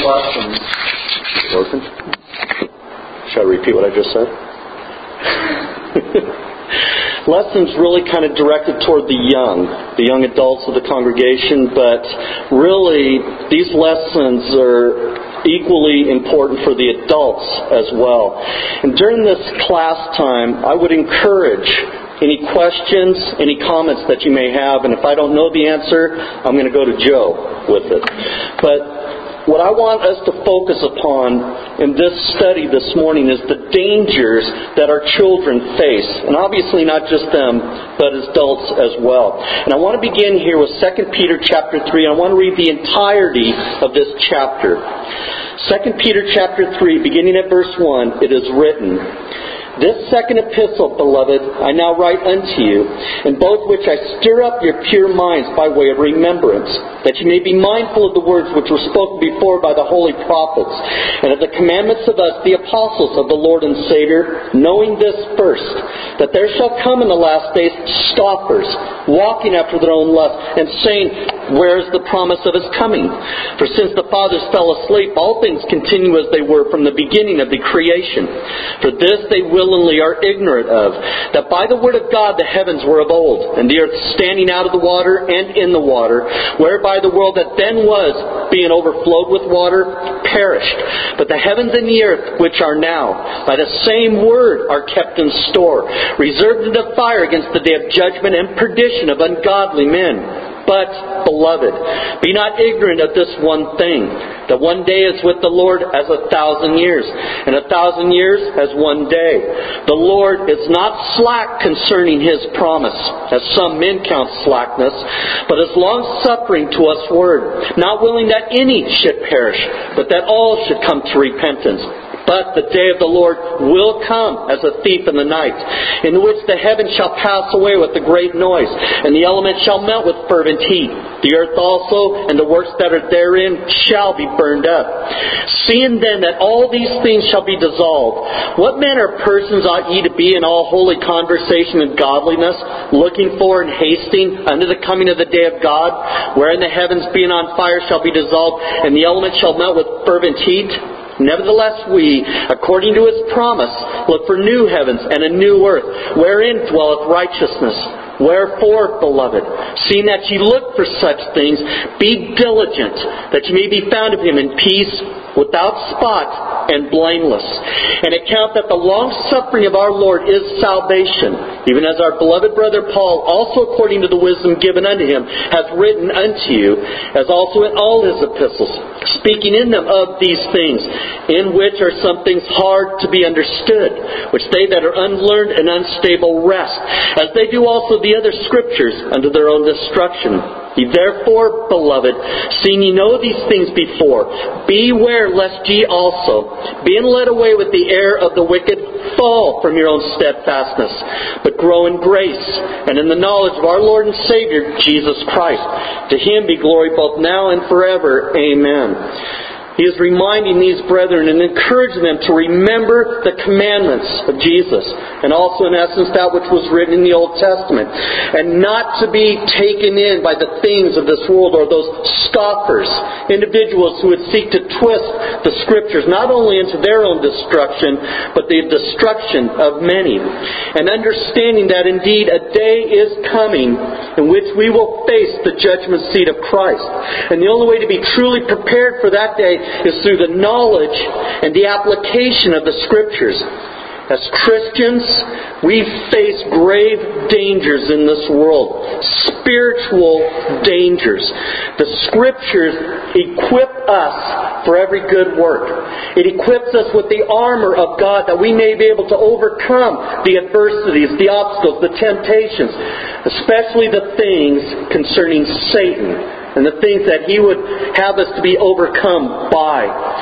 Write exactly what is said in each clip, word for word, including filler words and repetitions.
lesson. Working? Should I repeat what I just said? Lessons really kind of directed toward the young, the young adults of the congregation, but really these lessons are equally important for the adults as well. And during this class time, I would encourage any questions, any comments that you may have, and if I don't know the answer, I'm going to go to Joe with it. But what I want us to focus upon in this study this morning is the dangers that our children face. And obviously not just them, but adults as well. And I want to begin here with Second Peter chapter three. I want to read the entirety of this chapter. Second Peter chapter three, beginning at verse one, it is written, "This second epistle, beloved, I now write unto you, in both which I stir up your pure minds by way of remembrance, that you may be mindful of the words which were spoken before by the holy prophets, and of the commandments of us, the apostles of the Lord and Savior, knowing this first, that there shall come in the last days scoffers, walking after their own lust, and saying, Where is the promise of His coming? For since the fathers fell asleep, all things continue as they were from the beginning of the creation. For this they willingly are ignorant of, that by the word of God the heavens were of old, and the earth standing out of the water and in the water, whereby the world that then was, being overflowed with water, perished. But the heavens and the earth, which are now, by the same word are kept in store, reserved unto fire against the day of judgment and perdition of ungodly men. But, beloved, be not ignorant of this one thing, that one day is with the Lord as a thousand years, and a thousand years as one day. The Lord is not slack concerning His promise, as some men count slackness, but is long-suffering to us word, not willing that any should perish, but that all should come to repentance. But the day of the Lord will come as a thief in the night, in which the heavens shall pass away with a great noise, and the elements shall melt with fervent heat. The earth also and the works that are therein shall be burned up. Seeing then that all these things shall be dissolved, what manner of persons ought ye to be in all holy conversation and godliness, looking for and hasting unto the coming of the day of God, wherein the heavens being on fire shall be dissolved, and the elements shall melt with fervent heat? Nevertheless we, according to His promise, look for new heavens and a new earth, wherein dwelleth righteousness. Wherefore, beloved, seeing that ye look for such things, be diligent, that ye may be found of Him in peace, without spot, and blameless. And account that the long-suffering of our Lord is salvation, even as our beloved brother Paul, also according to the wisdom given unto him, hath written unto you, as also in all his epistles, speaking in them of these things, in which are some things hard to be understood, which they that are unlearned and unstable wrest, as they do also the other scriptures unto their own destruction. Ye therefore, beloved, seeing ye know these things before, beware lest ye also, being led away with the error of the wicked, fall from your own steadfastness, but grow in grace and in the knowledge of our Lord and Savior, Jesus Christ. To Him be glory both now and forever. Amen. He is reminding these brethren and encouraging them to remember the commandments of Jesus, and also in essence that which was written in the Old Testament, and not to be taken in by the things of this world or those scoffers, individuals who would seek to twist the Scriptures not only into their own destruction, but the destruction of many. And understanding that indeed a day is coming in which we will face the judgment seat of Christ. And the only way to be truly prepared for that day is through the knowledge and the application of the Scriptures. As Christians, we face grave dangers in this world. Spiritual dangers. The Scriptures equip us for every good work. It equips us with the armor of God that we may be able to overcome the adversities, the obstacles, the temptations, especially the things concerning Satan and the things that he would have us to be overcome by.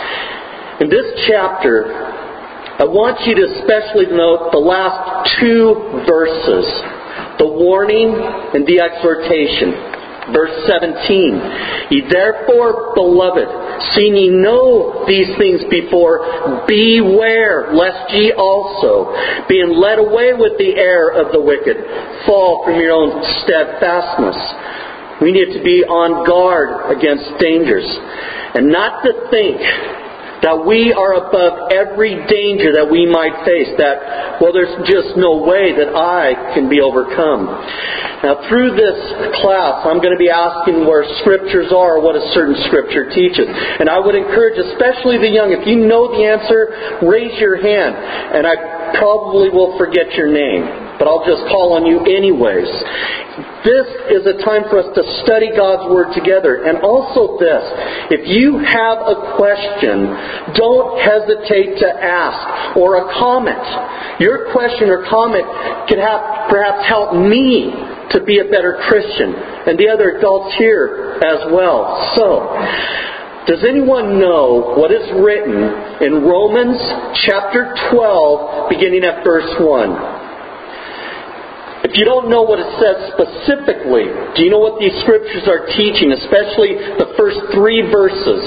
In this chapter, I want you to especially note the last two verses, the warning and the exhortation. Verse seventeen, Ye therefore, beloved, seeing ye know these things before, beware lest ye also, being led away with the error of the wicked, fall from your own steadfastness. We need to be on guard against dangers. And not to think that we are above every danger that we might face, that, well, there's just no way that I can be overcome. Now, through this class, I'm going to be asking where Scriptures are, or what a certain Scripture teaches. And I would encourage, especially the young, if you know the answer, raise your hand. And I probably will forget your name, but I'll just call on you anyways. This is a time for us to study God's Word together. And also this, if you have a question, don't hesitate to ask, or a comment. Your question or comment can have, perhaps help me to be a better Christian, and the other adults here as well. So, does anyone know what is written in Romans chapter twelve, beginning at verse one? If you don't know what it says specifically, do you know what these Scriptures are teaching, especially the first three verses?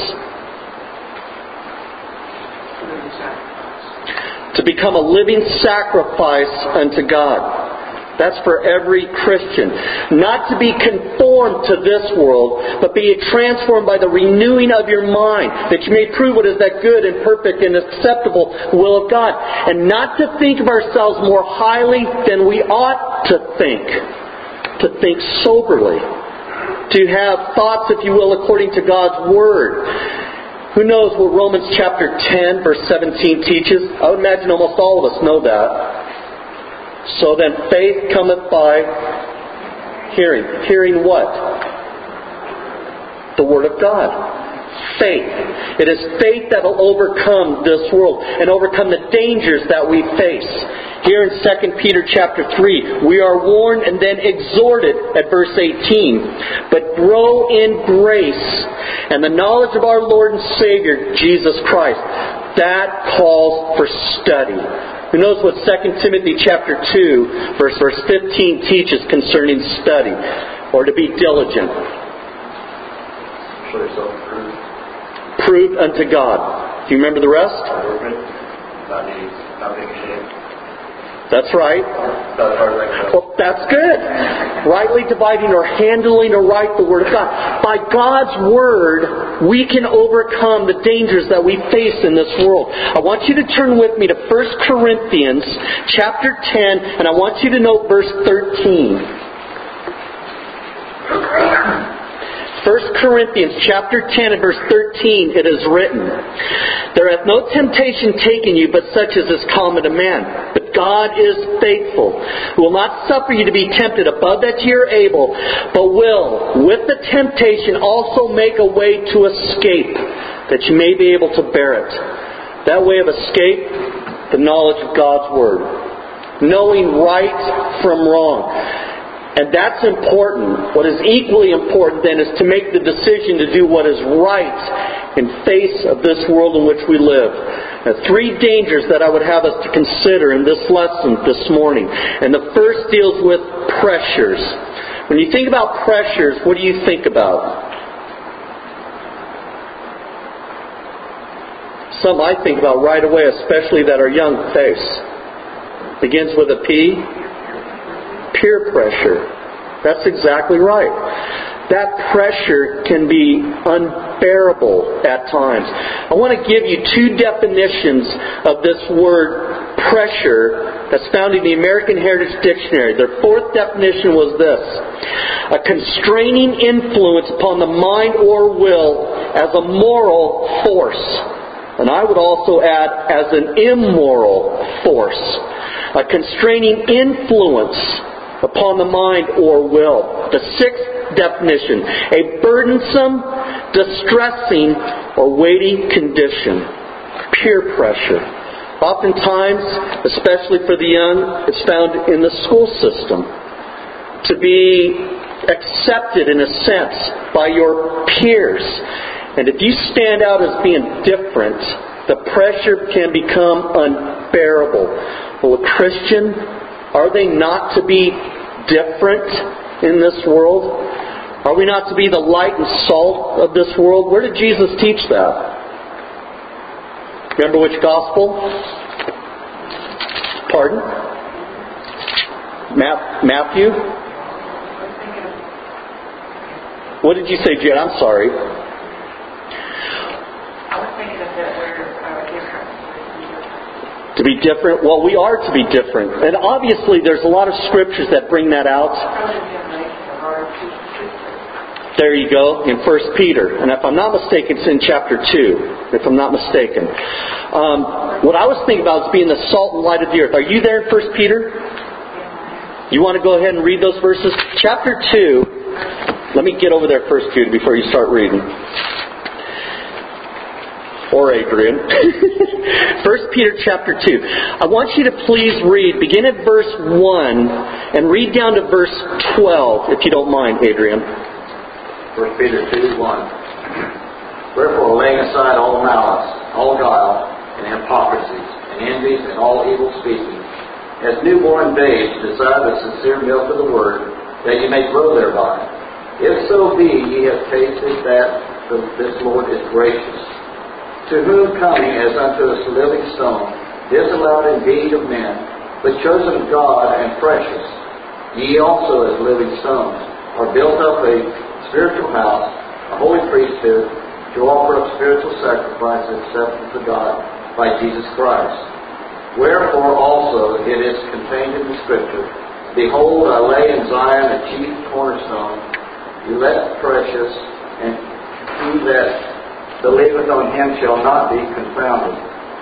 To become a living sacrifice unto God. That's for every Christian. Not to be conformed to this world, but be transformed by the renewing of your mind, that you may prove what is that good and perfect and acceptable will of God. And not to think of ourselves more highly than we ought to think. To think soberly. To have thoughts, if you will, according to God's Word. Who knows what Romans chapter ten, verse seventeen teaches? I would imagine almost all of us know that. So then faith cometh by hearing. Hearing what? The Word of God. Faith. It is faith that will overcome this world and overcome the dangers that we face. Here in Second Peter chapter three, we are warned and then exhorted at verse eighteen. But grow in grace and the knowledge of our Lord and Savior, Jesus Christ. That calls for study. Who knows what Second Timothy chapter two, verse, verse fifteen teaches concerning study, or to be diligent? Show yourself approved. Proved unto God. Do you remember the rest? Not being, not being ashamed. That's right. That's hard to Well, that's good. Rightly dividing or handling aright the Word of God. By God's Word, we can overcome the dangers that we face in this world. I want you to turn with me to First Corinthians chapter ten, and I want you to note verse thirteen. First Corinthians chapter ten and verse thirteen, it is written, There hath no temptation taken you, but such as is common to man. But God is faithful, who will not suffer you to be tempted above that ye are able, but will, with the temptation, also make a way to escape, that you may be able to bear it. That way of escape, the knowledge of God's Word. Knowing right from wrong. And that's important. What is equally important then is to make the decision to do what is right in face of this world in which we live. Now, three dangers that I would have us to consider in this lesson this morning. And the first deals with pressures. When you think about pressures, what do you think about? Some I think about right away, especially that our young face. Begins with a P. Peer pressure. That's exactly right. That pressure can be unbearable at times. I want to give you two definitions of this word pressure that's found in the American Heritage Dictionary. Their fourth definition was this: a constraining influence upon the mind or will as a moral force. And I would also add as an immoral force. A constraining influence upon the mind or will. The sixth definition, a burdensome, distressing, or weighty condition. Peer pressure. Oftentimes, especially for the young, it's found in the school system. To be accepted in a sense by your peers. And if you stand out as being different, the pressure can become unbearable. Well, a Christian, are they not to be different in this world? Are we not to be the light and salt of this world? Where did Jesus teach that? Remember which gospel? Pardon? Ma- Matthew? What did you say, Jen? I'm sorry. To be different? Well, we are to be different. And obviously there's a lot of scriptures that bring that out. There you go, in First Peter. And if I'm not mistaken, it's in chapter two, if I'm not mistaken. Um, what I was thinking about is being the salt and light of the earth. Are you there in First Peter? You want to go ahead and read those verses? Chapter two. Let me get over there first, Peter, before you start reading. Or Adrian. First Peter chapter two. I want you to please read, begin at verse one, and read down to verse twelve, if you don't mind, Adrian. First Peter two, one. Wherefore, laying aside all malice, all guile, and hypocrisies, and envies, and all evil speaking, as newborn babes desire the sincere milk of the word, that ye may grow thereby. If so be ye have tasted that this Lord is gracious. To whom coming as unto a living stone, disallowed indeed of men, but chosen of God and precious, ye also as living stones are built up a spiritual house, a holy priesthood, to offer up spiritual sacrifices acceptable to God by Jesus Christ. Wherefore also it is contained in the Scripture, Behold, I lay in Zion a chief cornerstone, elect precious, and he that believeth on him shall not be confounded.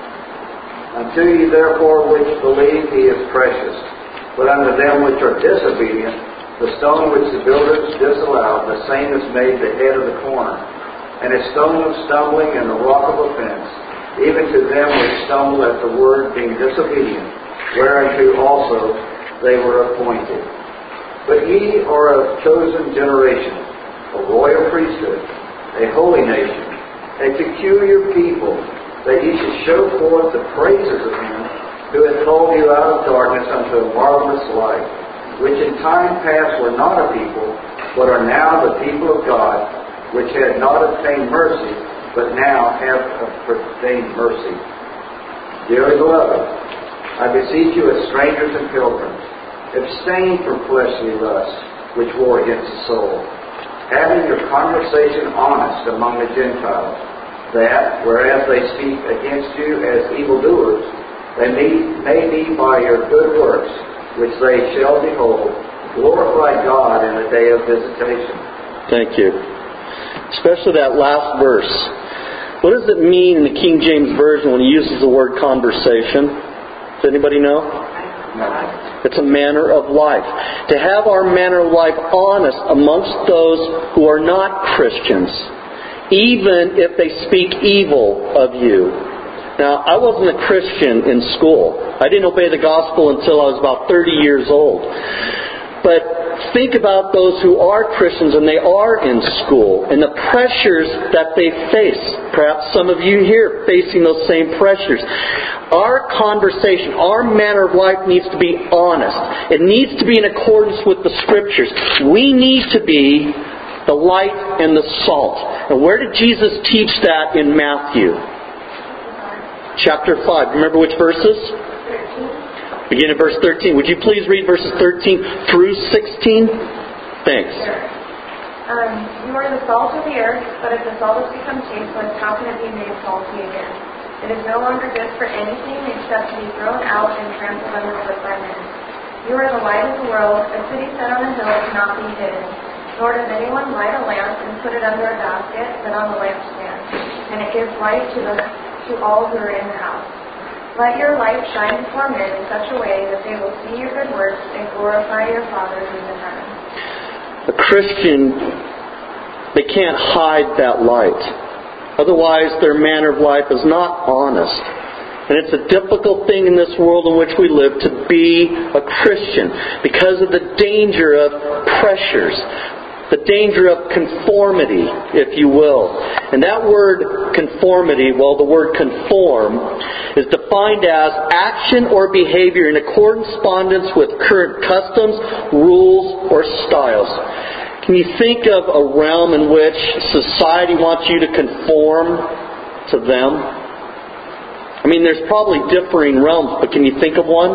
Unto you therefore which believe he is precious, but unto them which are disobedient, the stone which the builders disallowed, the same is made the head of the corner, and a stone of stumbling and a rock of offense, even to them which stumble at the word, being disobedient, whereunto also they were appointed. But ye are a chosen generation, a royal priesthood, a holy nation, a peculiar people, that ye should show forth the praises of him who hath called you out of darkness unto a marvelous light, which in time past were not a people, but are now the people of God, which had not obtained mercy, but now have obtained mercy. Dearly beloved, I beseech you as strangers and pilgrims, abstain from fleshly lusts, which war against the soul, having your conversation honest among the Gentiles, that, whereas they speak against you as evildoers, they may, may be by your good works, which they shall behold, glorify God in the day of visitation. Thank you. Especially that last verse. What does it mean in the King James Version when he uses the word conversation? Does anybody know? It's a manner of life. To have our manner of life honest amongst those who are not Christians, even if they speak evil of you. Now, I wasn't a Christian in school. I didn't obey the gospel until I was about thirty years old. But think about those who are Christians and they are in school and the pressures that they face. Perhaps some of you here facing those same pressures. Our conversation, our manner of life needs to be honest. It needs to be in accordance with the Scriptures. We need to be the light and the salt. And where did Jesus teach that in Matthew? Chapter five. Remember which verses? thirteen. Begin at verse thirteen. Would you please read verses thirteen through sixteen? Thanks. Um, you are the salt of the earth, but if the salt has become tasteless, how can it be made salty again? It is no longer good for anything except to be thrown out and trampled underfoot by men. You are the light of the world. A city set on a hill cannot be hidden. Nor does anyone light a lamp and put it under a basket, but on the lampstand, and it gives light to the to all who are in the house. Let your light shine before men in such a way that they will see your good works and glorify your Father who is in heaven. A Christian, they can't hide that light. Otherwise, their manner of life is not honest. And it's a difficult thing in this world in which we live to be a Christian because of the danger of pressures. The danger of conformity, if you will. And that word conformity, well, the word conform, is defined as action or behavior in correspondence with current customs, rules, or styles. Can you think of a realm in which society wants you to conform to them? I mean, there's probably differing realms, but can you think of one?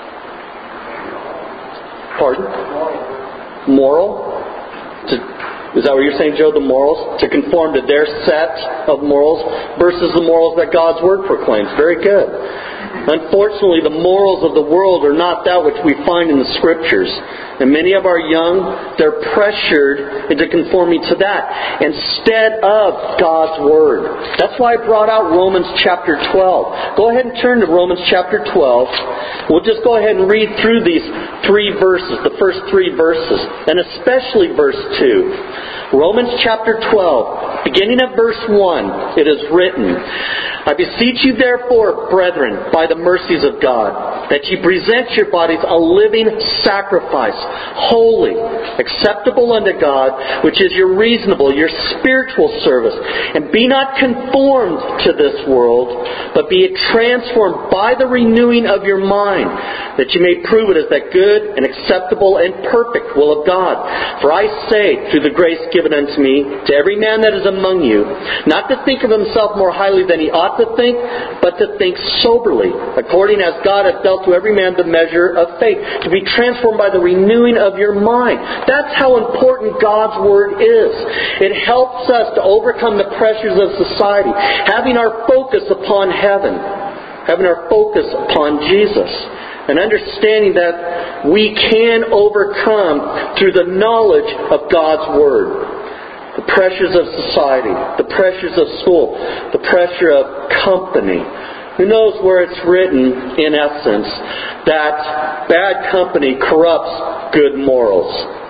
Pardon? Moral? To Is that what you're saying, Joe? The morals? To conform to their set of morals versus the morals that God's Word proclaims. Very good. Unfortunately, the morals of the world are not that which we find in the Scriptures. And many of our young, they're pressured into conforming to that instead of God's Word. That's why I brought out Romans chapter twelve. Go ahead and turn to Romans chapter twelve. We'll just go ahead and read through these three verses, the first three verses, and especially verse two. Romans chapter twelve, beginning at verse one, it is written, I beseech you therefore, brethren, by the mercies of God, that ye present your bodies a living sacrifice, holy, acceptable unto God, which is your reasonable, your spiritual service. And be not conformed to this world, but be transformed by the renewing of your mind, that ye may prove it as that good and acceptable and perfect will of God. For I say, through the grace given unto me, to every man that is among you, not to think of himself more highly than he ought to think, but to think soberly, according as God hath dealt to every man the measure of faith, to be transformed by the renewing of your mind. That's how important God's Word is. It helps us to overcome the pressures of society, having our focus upon heaven, having our focus upon Jesus, and understanding that we can overcome through the knowledge of God's Word. The pressures of society, the pressures of school, the pressure of company. Who knows where it's written, in essence, that bad company corrupts good morals.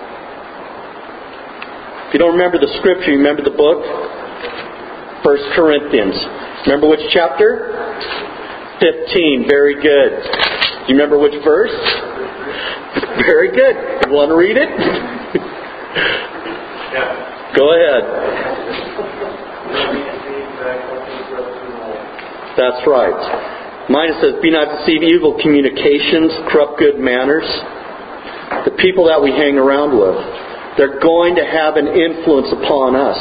If you don't remember the Scripture, you remember the book? First Corinthians. Remember which chapter? fifteen. Very good. Do you remember which verse? Very good. You want to read it? Yeah. Go ahead. That's right. Mine says, be not deceived, evil communications corrupt good manners. The people that we hang around with, they're going to have an influence upon us.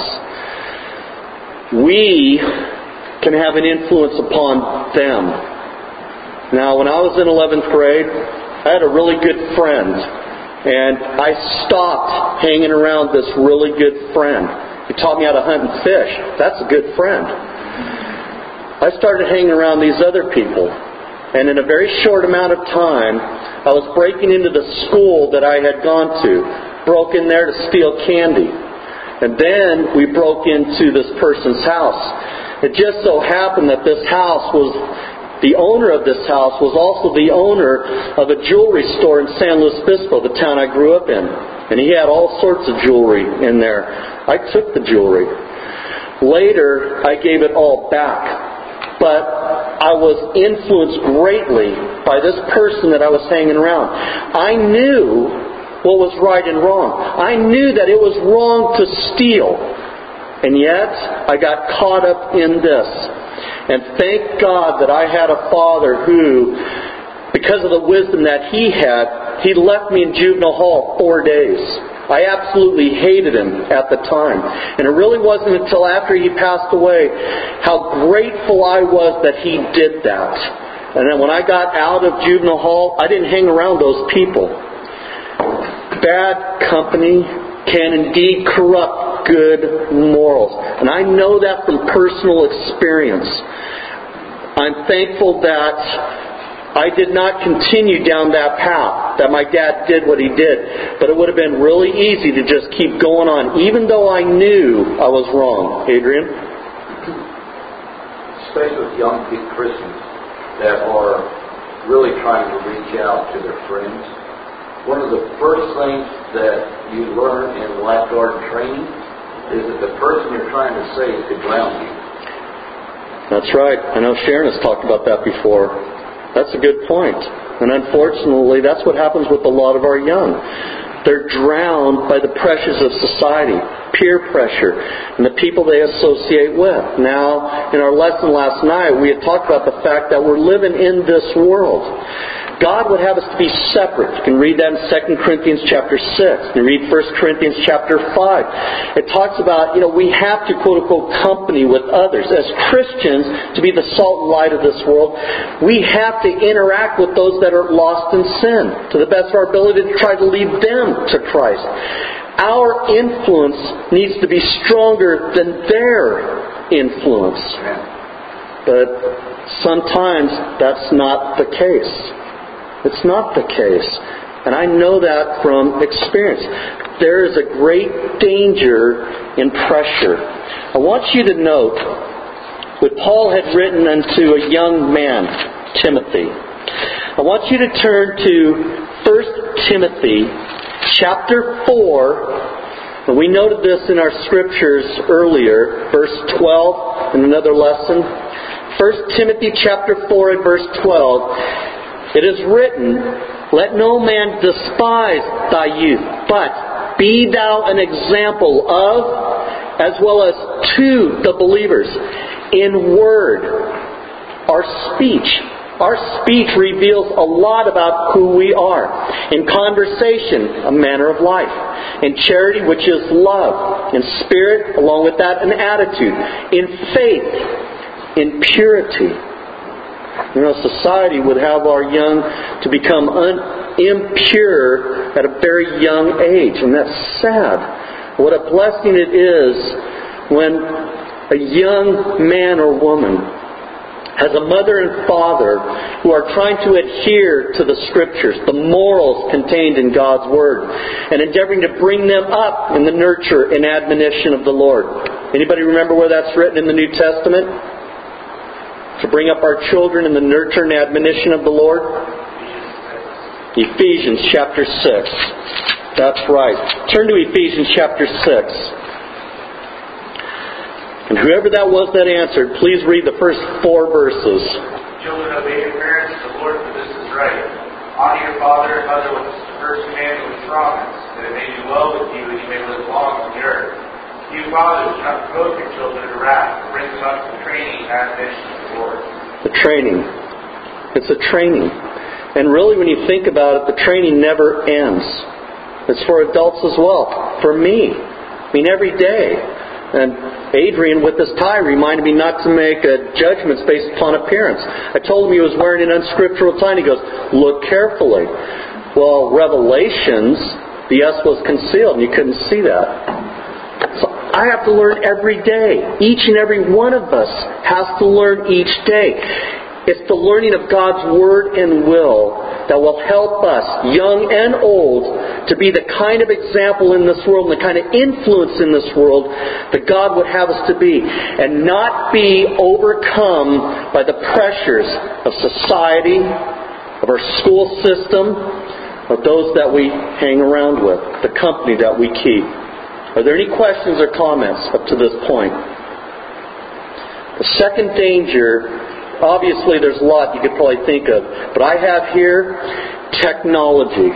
We can have an influence upon them. Now, when I was in eleventh grade, I had a really good friend. And I stopped hanging around this really good friend. He taught me how to hunt and fish. That's a good friend. I started hanging around these other people. And in a very short amount of time, I was breaking into the school that I had gone to. Broke in there to steal candy. And then we broke into this person's house. It just so happened that this house was... The owner of this house was also the owner of a jewelry store in San Luis Obispo, the town I grew up in. And he had all sorts of jewelry in there. I took the jewelry. Later, I gave it all back. But I was influenced greatly by this person that I was hanging around. I knew what was right and wrong. I knew that it was wrong to steal. And yet, I got caught up in this. And thank God that I had a father who, because of the wisdom that he had, he left me in juvenile hall four days. I absolutely hated him at the time. And it really wasn't until after he passed away how grateful I was that he did that. And then when I got out of juvenile hall, I didn't hang around those people. Bad company can indeed corrupt good morals. And I know that from personal experience. I'm thankful that I did not continue down that path, that my dad did what he did. But it would have been really easy to just keep going on, even though I knew I was wrong. Adrian? Especially with young Christians that are really trying to reach out to their friends. One of the first things that you learn in lifeguard training is that the person you're trying to save could drown you. That's right. I know Sharon has talked about that before. That's a good point. And unfortunately, that's what happens with a lot of our young. They're drowned by the pressures of society, peer pressure, and the people they associate with. Now, in our lesson last night, we had talked about the fact that we're living in this world. God would have us to be separate. You can read that in Second Corinthians chapter six. You can read First Corinthians chapter five. It talks about, you know, we have to, quote unquote, company with others. As Christians, to be the salt and light of this world, we have to interact with those that are lost in sin to the best of our ability to try to lead them to Christ. Our influence needs to be stronger than their influence. But sometimes that's not the case. It's not the case. And I know that from experience. There is a great danger in pressure. I want you to note what Paul had written unto a young man, Timothy. I want you to turn to First Timothy chapter four. And we noted this in our scriptures earlier, verse twelve in another lesson. First Timothy chapter four and verse twelve. It is written, "Let no man despise thy youth, but be thou an example of, as well as to the believers, in word," our speech. Our speech reveals a lot about who we are. In conversation, a manner of life. In charity, which is love. In spirit, along with that, an attitude. In faith, in purity. You know, society would have our young to become un- impure at a very young age. And that's sad. What a blessing it is when a young man or woman has a mother and father who are trying to adhere to the Scriptures, the morals contained in God's Word, and endeavoring to bring them up in the nurture and admonition of the Lord. Anybody remember where that's written in the New Testament? To bring up our children in the nurture and admonition of the Lord? Ephesians chapter six. That's right. Turn to Ephesians chapter six. And whoever that was that answered, please read the first four verses. Children, obey your parents, the Lord, for this is right. Honor your father and mother, which is the first commandment with promise, that it may be well with you and you may live long on the earth. You fathers, do not provoke your children to wrath, but bring them up to training and admonition of the Lord. The training. It's a training. And really, when you think about it, the training never ends. It's for adults as well. For me. I mean, every day. And Adrian, with this tie, reminded me not to make uh, judgments based upon appearance. I told him he was wearing an unscriptural tie, and he goes, "Look carefully." Well, Revelations, the S was concealed, and you couldn't see that. So I have to learn every day. Each and every one of us has to learn each day. It's the learning of God's Word and will that will help us, young and old, to be the kind of example in this world and the kind of influence in this world that God would have us to be. And not be overcome by the pressures of society, of our school system, of those that we hang around with, the company that we keep. Are there any questions or comments up to this point? The second danger, obviously there's a lot you could probably think of, but I have here technology.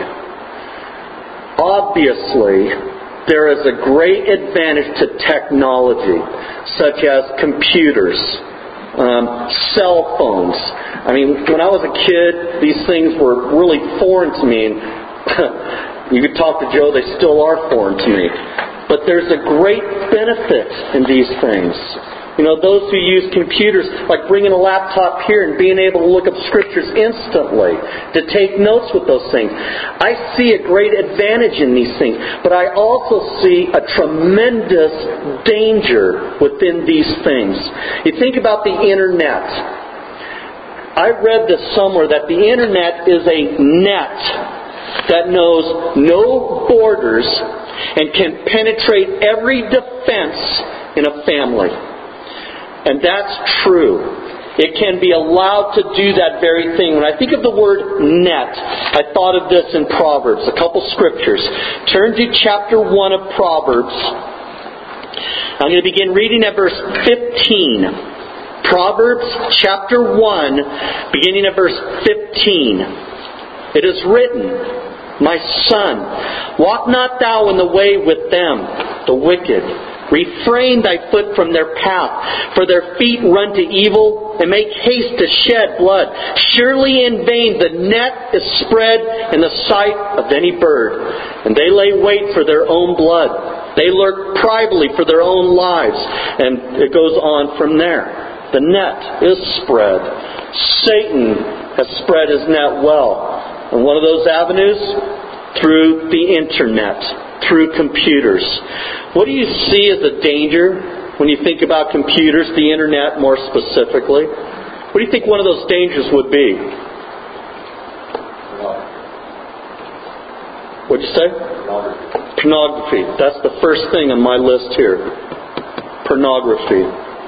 Obviously, there is a great advantage to technology, such as computers, um, cell phones. I mean, when I was a kid, these things were really foreign to me. You could talk to Joe, they still are foreign to me. But there's a great benefit in these things. You know, those who use computers, like bringing a laptop here and being able to look up Scriptures instantly, to take notes with those things. I see a great advantage in these things, but I also see a tremendous danger within these things. You think about the Internet. I read this somewhere that the Internet is a net that knows no borders and can penetrate every defense in a family. And that's true. It can be allowed to do that very thing. When I think of the word net, I thought of this in Proverbs, a couple scriptures. Turn to chapter one of Proverbs. I'm going to begin reading at verse fifteen. Proverbs chapter one, beginning at verse fifteen. It is written, "My son, walk not thou in the way with them, the wicked. Refrain thy foot from their path, for their feet run to evil, and make haste to shed blood. Surely in vain the net is spread in the sight of any bird, and they lay wait for their own blood. They lurk privately for their own lives." And it goes on from there. The net is spread. Satan has spread his net well. And one of those avenues, through the internet, through computers. What do you see as a danger when you think about computers, the internet more specifically? What do you think one of those dangers would be? What'd you say? Pornography. Pornography. That's the first thing on my list here. Pornography.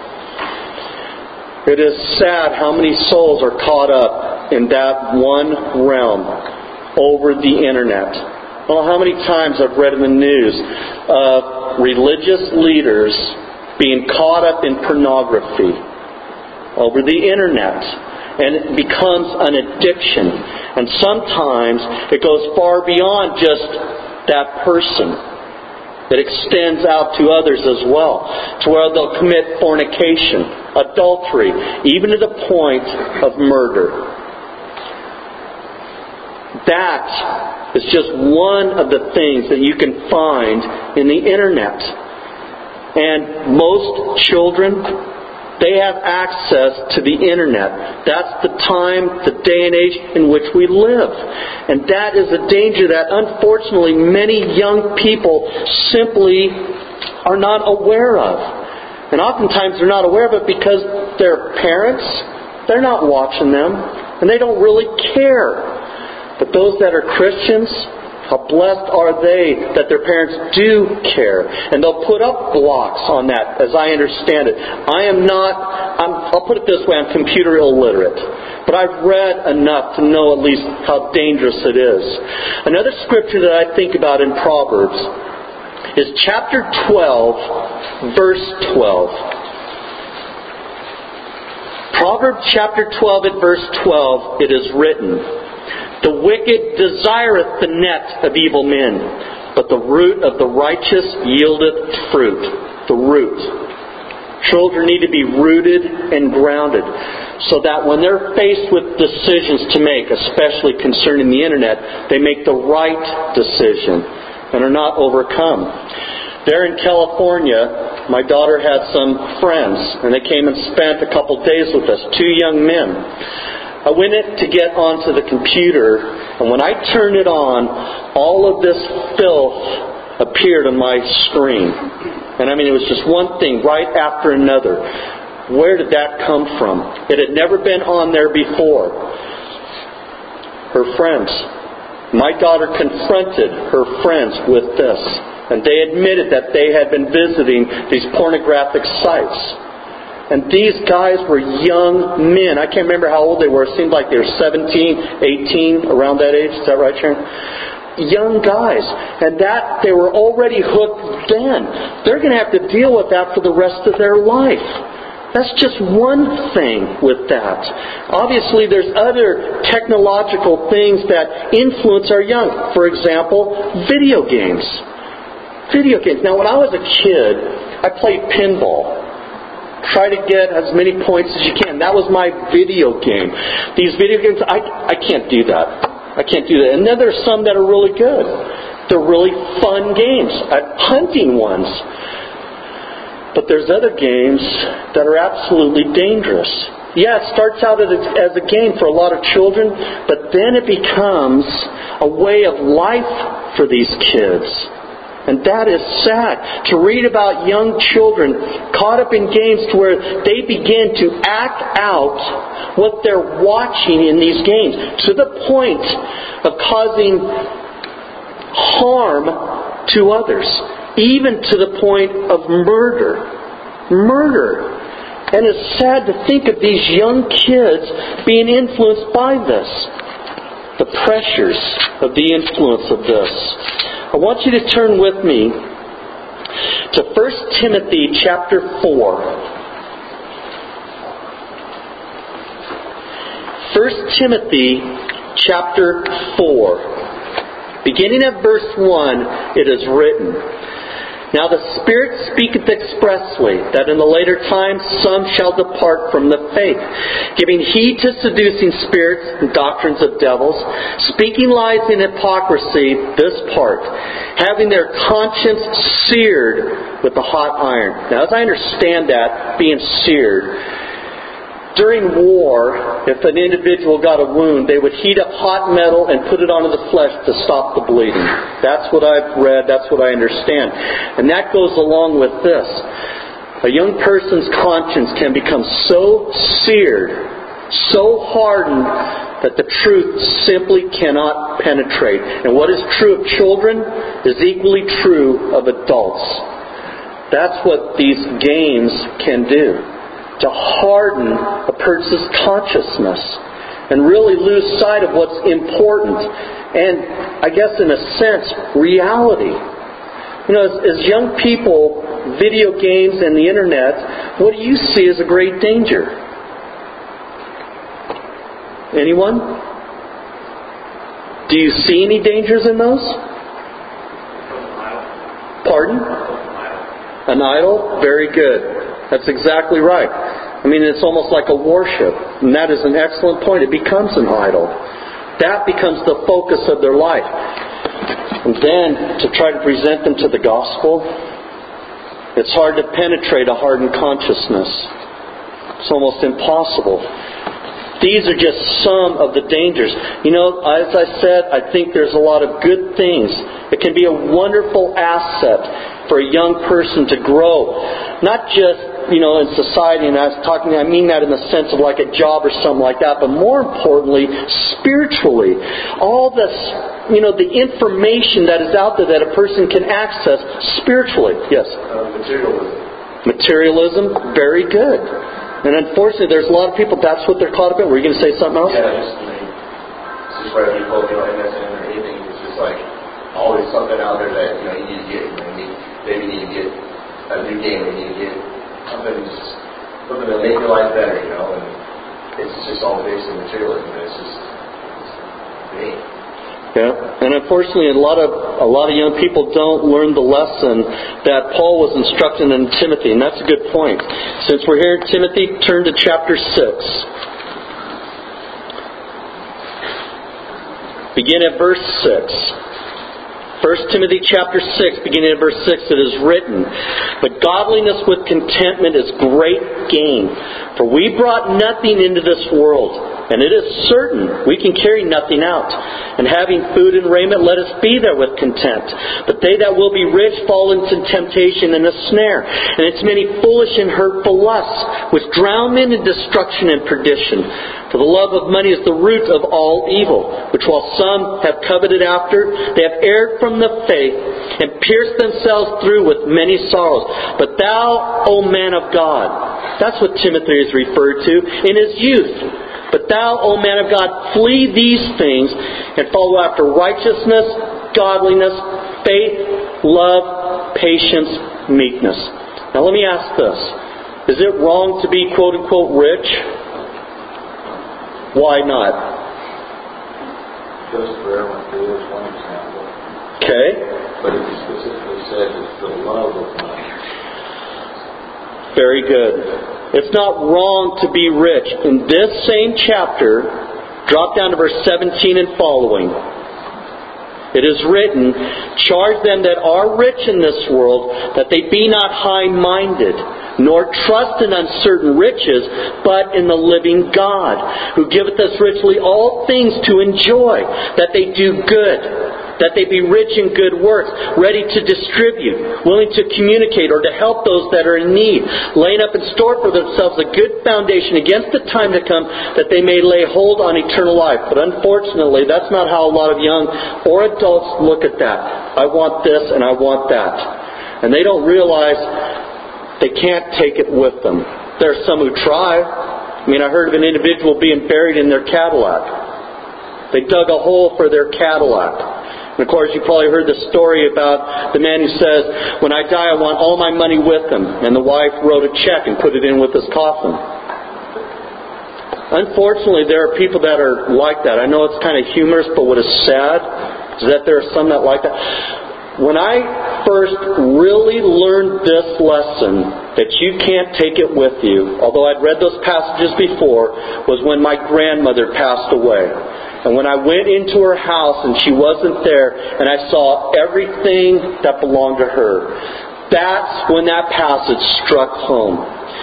It is sad how many souls are caught up in that one realm over the internet. Well, how many times I've read in the news of religious leaders being caught up in pornography over the internet. And it becomes an addiction. And sometimes it goes far beyond just that person. It extends out to others as well, to where they'll commit fornication, adultery, even to the point of murder. That is just one of the things that you can find in the internet. And most children, they have access to the internet. That's the time, the day and age in which we live. And that is a danger that unfortunately many young people simply are not aware of. And oftentimes they're not aware of it because their parents, they're not watching them. And they don't really care. But those that are Christians, how blessed are they that their parents do care. And they'll put up blocks on that, as I understand it. I am not, I'm, I'll put it this way, I'm computer illiterate. But I've read enough to know at least how dangerous it is. Another scripture that I think about in Proverbs is chapter twelve, verse twelve. Proverbs chapter twelve at verse twelve, it is written, "The wicked desireth the net of evil men, but the root of the righteous yieldeth fruit." The root. Children need to be rooted and grounded so that when they're faced with decisions to make, especially concerning the internet, they make the right decision and are not overcome. There in California, my daughter had some friends, and they came and spent a couple days with us, two young men. I went in to get onto the computer, and when I turned it on, all of this filth appeared on my screen. And I mean, it was just one thing right after another. Where did that come from? It had never been on there before. Her friends. My daughter confronted her friends with this, and they admitted that they had been visiting these pornographic sites. And these guys were young men. I can't remember how old they were. It seemed like they were seventeen, eighteen, around that age. Is that right, Sharon? Young guys. And that, they were already hooked then. They're going to have to deal with that for the rest of their life. That's just one thing with that. Obviously, there's other technological things that influence our young. For example, video games. Video games. Now, when I was a kid, I played pinball. Try to get as many points as you can. That was my video game. These video games, I, I can't do that. I can't do that. And then there's some that are really good. They're really fun games. Uh, hunting ones. But there's other games that are absolutely dangerous. Yeah, it starts out as a, as a game for a lot of children, but then it becomes a way of life for these kids. And that is sad to read about young children caught up in games to where they begin to act out what they're watching in these games to the point of causing harm to others, even to the point of murder. Murder. And it's sad to think of these young kids being influenced by this. The pressures of the influence of this. I want you to turn with me to First Timothy chapter four. First Timothy chapter four. Beginning at verse one, it is written, "Now the Spirit speaketh expressly, that in the later times some shall depart from the faith, giving heed to seducing spirits and doctrines of devils, speaking lies in hypocrisy, this part, having their conscience seared with the hot iron." Now, as I understand that, being seared, during war, if an individual got a wound, they would heat up hot metal and put it onto the flesh to stop the bleeding. That's what I've read. That's what I understand. And that goes along with this. A young person's conscience can become so seared, so hardened, that the truth simply cannot penetrate. And what is true of children is equally true of adults. That's what these games can do. To harden a person's consciousness and really lose sight of what's important. And I guess in a sense, reality. You know, as, as young people, video games and the internet, what do you see as a great danger? Anyone? Do you see any dangers in those? Pardon? An idol? Very good. That's exactly right. I mean, it's almost like a worship. And that is an excellent point. It becomes an idol. That becomes the focus of their life. And then to try to present them to the gospel, it's hard to penetrate a hardened consciousness. It's almost impossible. These are just some of the dangers. You know, as I said, I think there's a lot of good things. It can be a wonderful asset for a young person to grow. Not just, you know, in society, and I was talking, I mean that in the sense of like a job or something like that, but more importantly, spiritually. All this, you know, the information that is out there that a person can access spiritually. Yes? Uh, materialism. Materialism, very good. And unfortunately, there's a lot of people, that's what they're caught up in. Were you going to say something else? Yeah, just, you know, it's just where people, you know, M S N or anything, it's just like always something out there that, you know, you need to get. You know, you need, maybe you need to get a new game, or you need to get something, just, something that'll make your life better, you know, and it's just all based on materialism, and it's just, it's vain. Yeah, and unfortunately, a lot of a lot of young people don't learn the lesson that Paul was instructing in Timothy, and that's a good point. Since we're here in Timothy, turn to chapter six. Begin at verse six. First Timothy chapter six, beginning at verse six, it is written, "But godliness with contentment is great gain. For we brought nothing into this world, and it is certain we can carry nothing out. And having food and raiment, let us be there with content. But they that will be rich fall into temptation and a snare, and its many foolish and hurtful lusts, which drown men in destruction and perdition. For the love of money is the root of all evil, which while some have coveted after, they have erred from the faith, and pierced themselves through with many sorrows. But thou, O man of God," that's what Timothy is referred to, "in his youth. But thou, O man of God, flee these things, and follow after righteousness, godliness, faith, love, patience, meekness." Now let me ask this. Is it wrong to be quote-unquote rich? Why not? Just for everyone to do is one example. Okay. But it specifically says it's the love of money. Very good. It's not wrong to be rich. In this same chapter, drop down to verse seventeen and following. It is written, "Charge them that are rich in this world, that they be not high-minded, nor trust in uncertain riches, but in the living God, who giveth us richly all things to enjoy, that they do good, that they be rich in good works, ready to distribute, willing to communicate or to help those that are in need, laying up in store for themselves a good foundation against the time to come, that they may lay hold on eternal life." But unfortunately, that's not how a lot of young or adults look at that. I want this and I want that. And they don't realize they can't take it with them. There are some who try. I mean, I heard of an individual being buried in their Cadillac. They dug a hole for their Cadillac. And of course, you probably heard the story about the man who says, "When I die, I want all my money with him." And the wife wrote a check and put it in with his coffin. Unfortunately, there are people that are like that. I know it's kind of humorous, but what is sad is that there are some that like that. When I first really learned this lesson, that you can't take it with you, although I'd read those passages before, was when my grandmother passed away. And when I went into her house and she wasn't there, and I saw everything that belonged to her, that's when that passage struck home.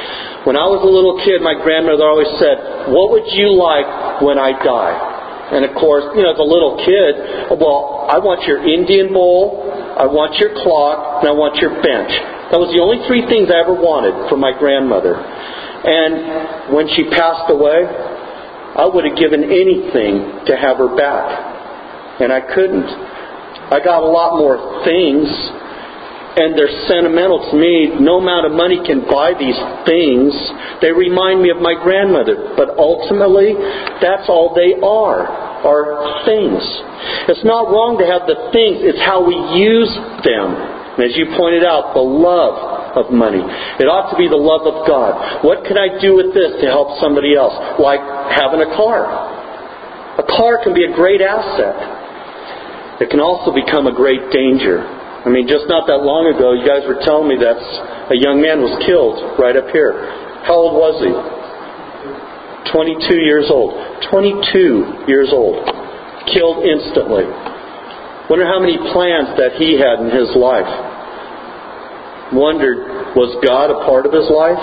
When I was a little kid, my grandmother always said, "What would you like when I die?" And of course, you know, as a little kid, well, I want your Indian bowl, I want your clock, and I want your bench. That was the only three things I ever wanted from my grandmother. And when she passed away, I would have given anything to have her back. And I couldn't. I got a lot more things, and they're sentimental to me. No amount of money can buy these things. They remind me of my grandmother. But ultimately, that's all they are, are things. It's not wrong to have the things. It's how we use them. And as you pointed out, the love of money. It ought to be the love of God. What can I do with this to help somebody else? Like having a car. A car can be a great asset. It can also become a great danger. I mean, just not that long ago, you guys were telling me that a young man was killed right up here. How old was he? twenty-two years old. twenty-two years old. Killed instantly. Wonder how many plans that he had in his life. Wondered, was God a part of his life?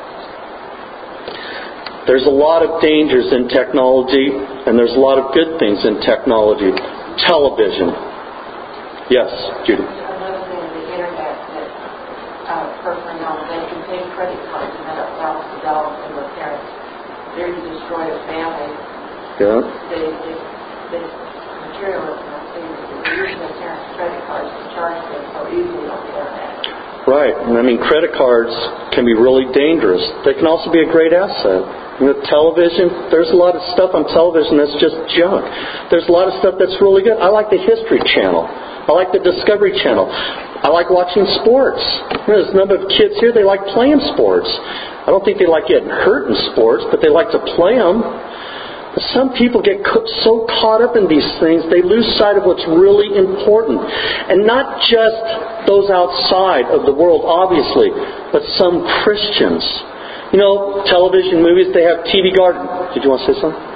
There's a lot of dangers in technology, and there's a lot of good things in technology. Television. Yes, Judy. Another thing on the internet that uh, personally known, they can take credit cards and have thousands of dollars from their parents. There you destroy a family. Yeah. They, they, they materialism. They're using their parents' credit cards to charge them so easily on the internet. Right. And I mean, credit cards can be really dangerous. They can also be a great asset. With television, there's a lot of stuff on television that's just junk. There's a lot of stuff that's really good. I like the History Channel. I like the Discovery Channel. I like watching sports. There's a number of kids here, they like playing sports. I don't think they like getting hurt in sports, but they like to play them. Some people get so caught up in these things, they lose sight of what's really important. And not just those outside of the world, obviously, but some Christians. You know, television, movies, they have T V Guardian. Did you want to say something?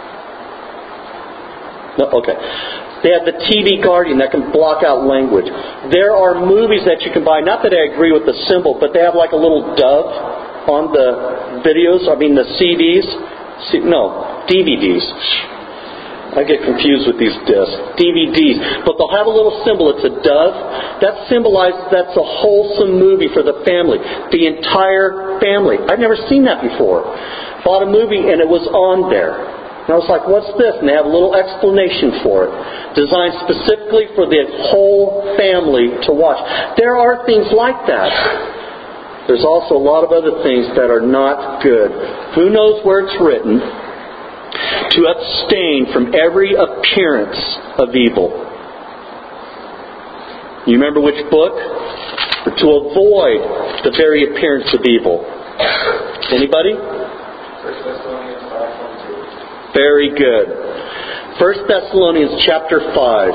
No? Okay. They have the T V Guardian that can block out language. There are movies that you can buy, not that I agree with the symbol, but they have like a little dove on the videos, I mean the C Ds. C- no, D V Ds. I get confused with these discs. D V Ds. But they'll have a little symbol. It's a dove. That symbolizes that's a wholesome movie for the family. The entire family. I've never seen that before. Bought a movie and it was on there. And I was like, what's this? And they have a little explanation for it. Designed specifically for the whole family to watch. There are things like that. There's also a lot of other things that are not good. Who knows where it's written? To abstain from every appearance of evil. You remember which book? To avoid the very appearance of evil. Anybody? First Thessalonians five twenty-two. Very good. First Thessalonians chapter five.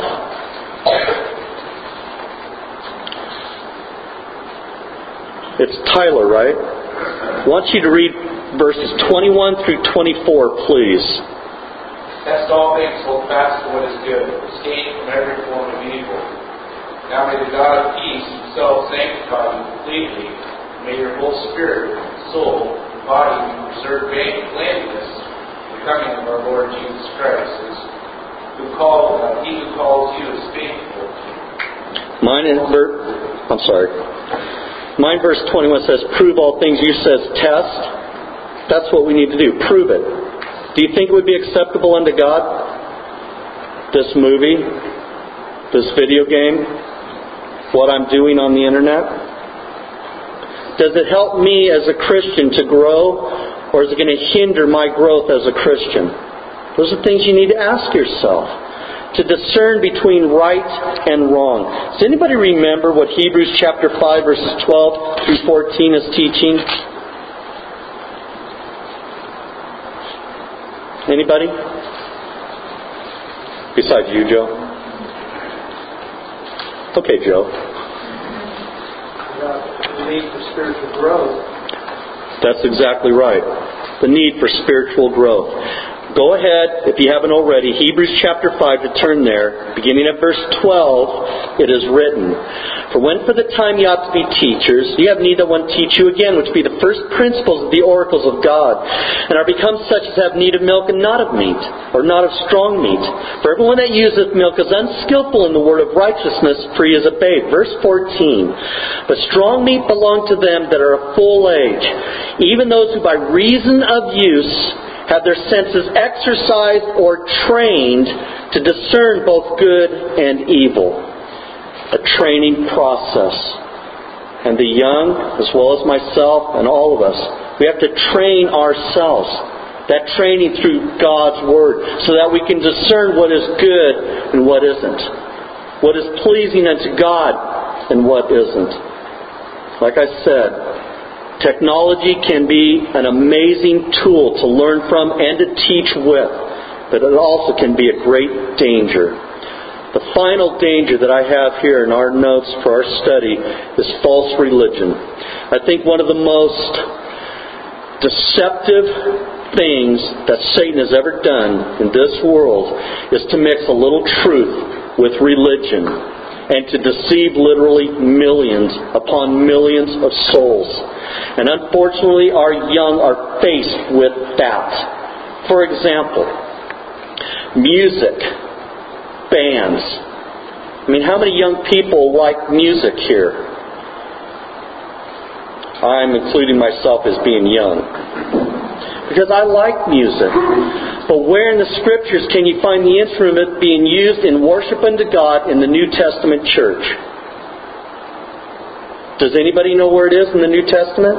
It's Tyler, right? I want you to read verses twenty-one through twenty-four, please. Test all things, hold fast to what is good, abstain from every form of evil. Now may the God of peace himself sanctify you completely. May your whole spirit, soul, and body be preserved blameless in the coming of our Lord Jesus Christ. Who called, uh, he who calls you is faithful. Mine in ver- I'm sorry. Mine verse twenty-one says, prove all things. You says test. That's what we need to do. Prove it. Do you think it would be acceptable unto God? This movie? This video game? What I'm doing on the internet? Does it help me as a Christian to grow? Or is it going to hinder my growth as a Christian? Those are things you need to ask yourself. To discern between right and wrong. Does anybody remember what Hebrews chapter five verses twelve through fourteen is teaching? Anybody? Besides you, Joe? Okay, Joe. The need for spiritual growth. That's exactly right. The need for spiritual growth. Go ahead, if you haven't already, Hebrews chapter five, to turn there. Beginning at verse twelve, it is written, For when for the time ye ought to be teachers, ye have need that one teach you again, which be the first principles of the oracles of God, and are become such as have need of milk and not of meat, or not of strong meat. For everyone that useth milk is unskillful in the word of righteousness, for he is a babe. Verse fourteen, But strong meat belong to them that are of full age, even those who by reason of use have their senses exercised or trained to discern both good and evil. A training process. And the young, as well as myself and all of us, we have to train ourselves. That training through God's Word, so that we can discern what is good and what isn't. What is pleasing unto God and what isn't. Like I said, technology can be an amazing tool to learn from and to teach with, but it also can be a great danger. The final danger that I have here in our notes for our study is false religion. I think one of the most deceptive things that Satan has ever done in this world is to mix a little truth with religion and to deceive literally millions upon millions of souls. And unfortunately, our young are faced with that. For example, music, bands. I mean, how many young people like music here? I'm including myself as being young. Because I like music. But where in the Scriptures can you find the instrument being used in worship unto God in the New Testament church? Does anybody know where it is in the New Testament?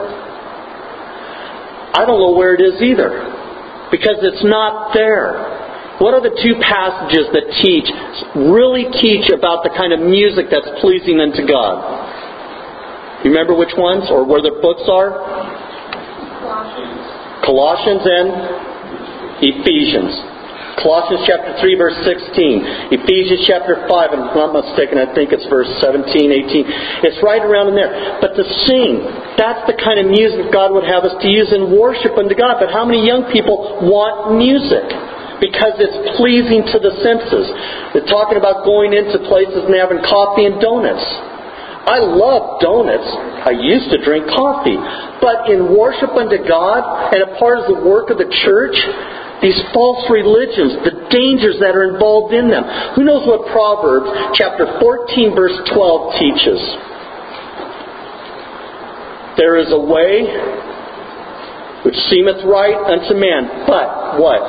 I don't know where it is either. Because it's not there. What are the two passages that teach, really teach about the kind of music that's pleasing unto God? You remember which ones? Or where their books are? Colossians. Colossians and Ephesians. Colossians chapter three, verse sixteen. Ephesians chapter five, and if I'm not mistaken, I think it's verse seventeen, eighteen. It's right around in there. But to sing, that's the kind of music God would have us to use in worship unto God. But how many young people want music? Because it's pleasing to the senses. They're talking about going into places and having coffee and donuts. I love donuts. I used to drink coffee. But in worship unto God and a part of the work of the church, these false religions, the dangers that are involved in them. Who knows what Proverbs chapter fourteen verse twelve teaches? There is a way which seemeth right unto man, but what?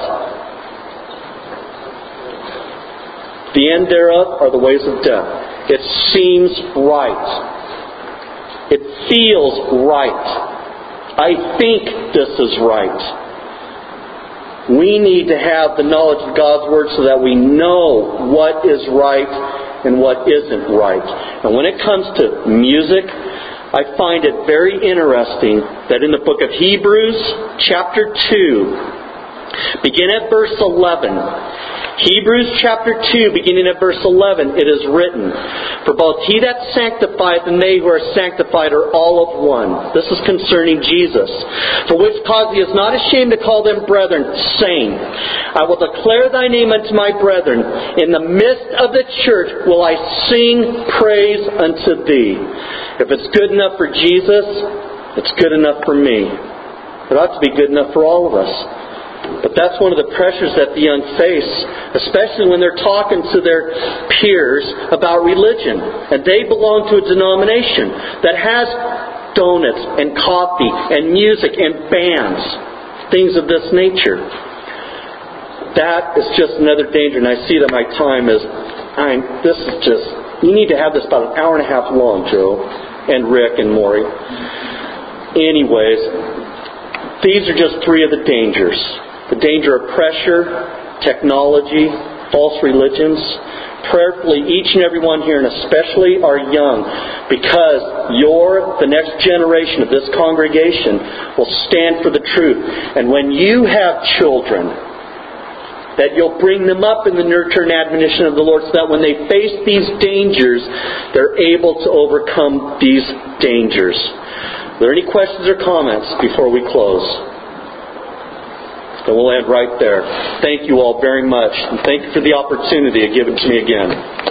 The end thereof are the ways of death. It seems right. It feels right. I think this is right. We need to have the knowledge of God's Word so that we know what is right and what isn't right. And when it comes to music, I find it very interesting that in the book of Hebrews, chapter two, begin at verse eleven. Hebrews chapter two, beginning at verse eleven, it is written, For both he that sanctifieth and they who are sanctified are all of one. This is concerning Jesus. For which cause he is not ashamed to call them brethren, saying, I will declare thy name unto my brethren. In the midst of the church will I sing praise unto thee. If it's good enough for Jesus, it's good enough for me. It ought to be good enough for all of us. But that's one of the pressures that the young face, especially when they're talking to their peers about religion. And they belong to a denomination that has donuts and coffee and music and bands, things of this nature. That is just another danger. And I see that my time is, I'm, this is just, you need to have this about an hour and a half long, Joe, and Rick and Maury. Anyways, these are just three of the dangers. The danger of pressure, technology, false religions. Prayerfully, each and every one here, and especially our young, because you're the next generation of this congregation, will stand for the truth. And when you have children, that you'll bring them up in the nurture and admonition of the Lord, so that when they face these dangers, they're able to overcome these dangers. Are there any questions or comments before we close? And we'll end right there. Thank you all very much. And thank you for the opportunity to give it to me again.